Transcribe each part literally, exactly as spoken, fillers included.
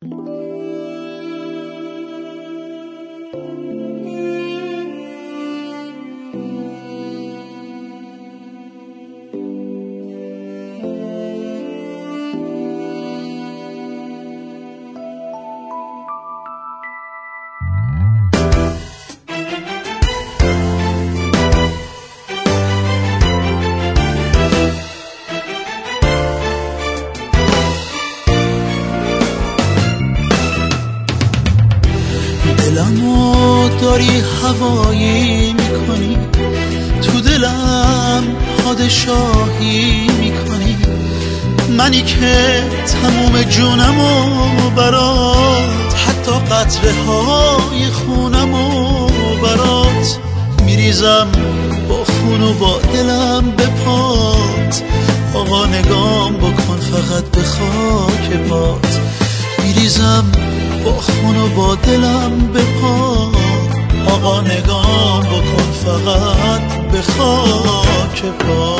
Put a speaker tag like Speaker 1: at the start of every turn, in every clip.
Speaker 1: دلمو داری هوایی میکنی، تو دلم پادشاهی میکنی، منی که تموم جونمو برات، حتی قطره های خونمو برات میریزم، با خون و با دلم به پات. آقا نگام بکن فقط به خاک پات، میریزم با خون و با دلم به پا. آقا نگام بکن فقط به خاک پا.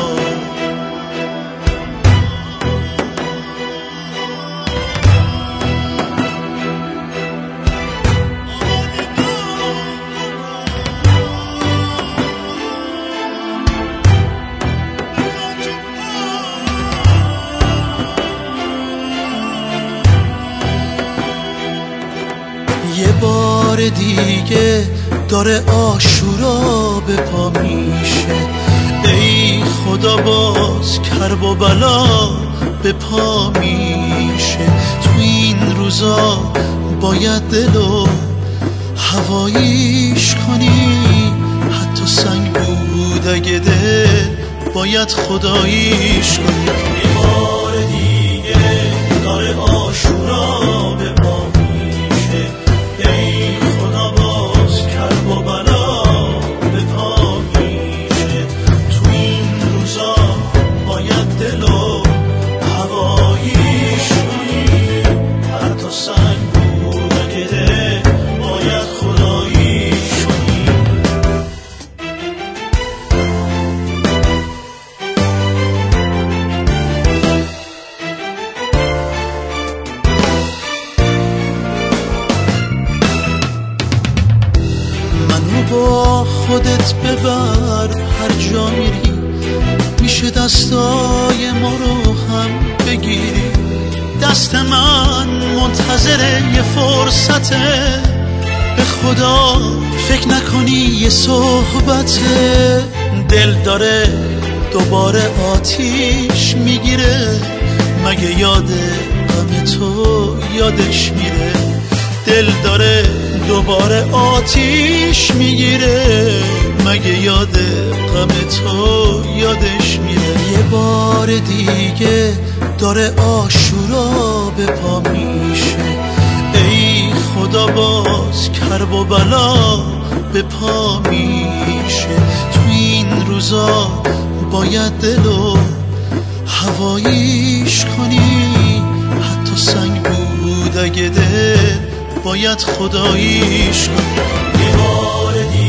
Speaker 1: یه بار دیگه داره عاشورا به پا میشه، ای خدا باز کرب و بلا به پا میشه. تو این روزا باید دلو هواییش کنی، حتی سنگ بود اگه دل باید خداییش کنی. یه بار دیگه داره عاشورا به پا میشه، ای خدا باز کرب و بلا به پا میشه. تو این روزا باید دلو هواییش کنی، حتی سنگ بود اگه دل باید خداییش کنی. با خودت ببر هر جا میری، میشه دستای ما رو هم بگیری. دست من منتظر یه فرصته، به خدا فکر نکنی یه صحبته. دل داره دوباره آتیش میگیره، مگه یاد غم تو یادش میره. دل داره دوباره آتیش میگیره، مگه یاد غم تو یادش میره. یه بار دیگه داره عاشورا به پا میشه، ای خدا باز کرب و بلا به پا میشه. تو این روزا باید دلو هواییش کنی، حتی سنگ بود اگه دل باید خداییش کنی. یه بار دیگه